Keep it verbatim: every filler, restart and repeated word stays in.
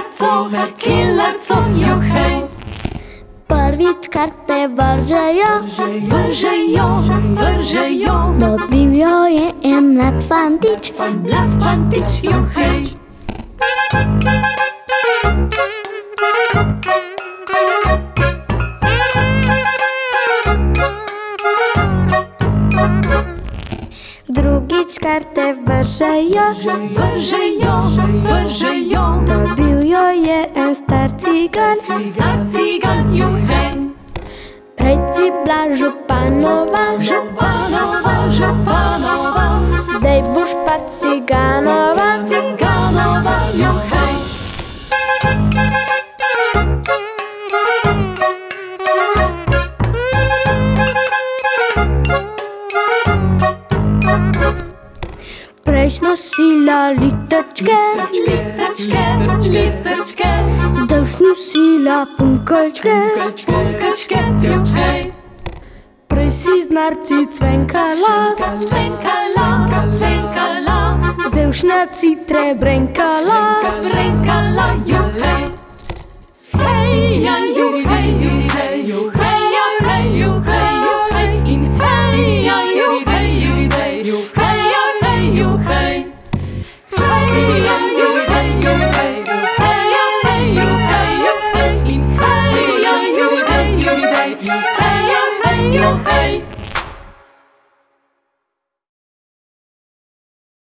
kilaco, kilaco, juhej. Prvič karte vržejo, Vržejo, vržejo, dobil jo je en mlad fantič. mlad fantič, juhej. Drugič karte vržejo, Vržejo, vržejo, dobil jo je en star cigan. star cigan, juhej. Prej si bila županova, Županova, županova, zdaj boš pa ciganova. ciganova, juhej. Prej nosila litečke, Litečke, litečke, zdaj už nosila punkelčke. punkelčke, juhej. Prej si z narci cvenkala, Cvenkala, cvenkala, zdaj už na citre brenkala.